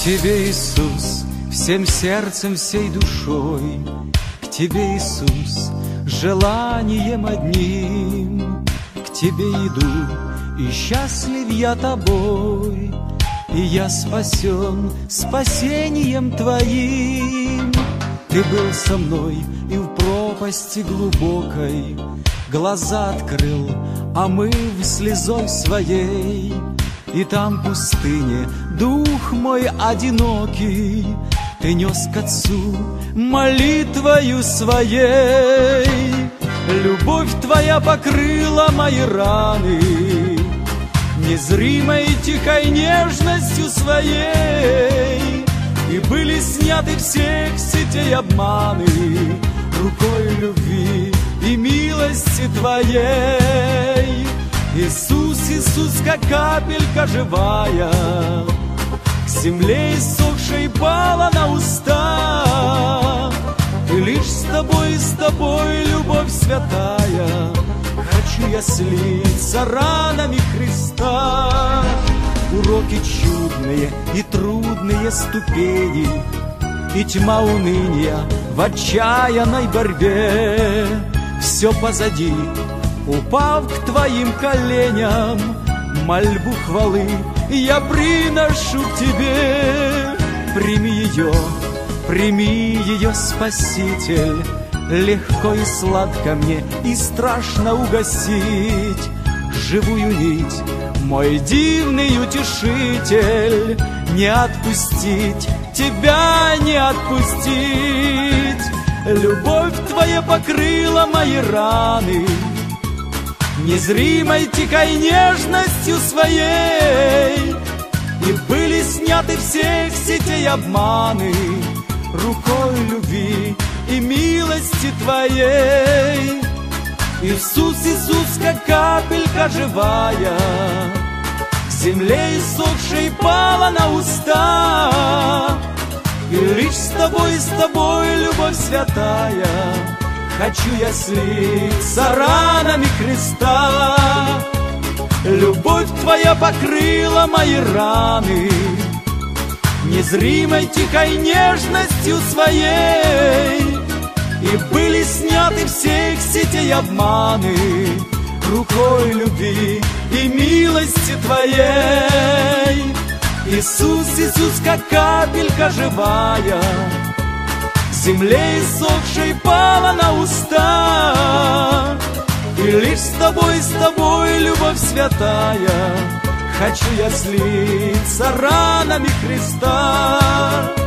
Тебе, Иисус, всем сердцем, всей душой, к Тебе, Иисус, желанием одним. К Тебе иду, и счастлив я Тобой, и я спасен спасением Твоим. Ты был со мной и в пропасти глубокой глаза открыл, омыв слезой своей. И там в пустыне дух мой одинокий Ты нес к Отцу молитвою своей. Любовь Твоя покрыла мои раны незримой тихой нежностью своей, и были сняты всех сетей обманы рукой любви и милости Твоей. Иисус, Иисус, как капелька живая, к земле иссохшей пала на уста. И лишь с Тобой, любовь святая, хочу я слиться ранами Христа. Уроки чудные и трудные ступени, и тьма уныния в отчаянной борьбе. Все позади, упав к Твоим коленям, мольбу хвалы я приношу к Тебе. Прими ее, Спаситель, легко и сладко мне и страшно угасить живую нить, мой дивный утешитель, не отпустить, Тебя не отпустить. Любовь Твоя покрыла мои раны незримой тихой нежностью своей, и были сняты всех сетей обманы рукой любви и милости Твоей. Иисус, Иисус, как капелька живая, к земле иссохшей пала на уста. И лишь с Тобой, любовь святая, хочу я слиться ранами Христа. Любовь Твоя покрыла мои раны незримой тихой нежностью своей, и были сняты всех сетей обманы рукой любви и милости Твоей. Иисус, Иисус, как капелька живая, к земле иссохшей пала на уста. И лишь с Тобой, любовь святая, хочу я слиться ранами Христа.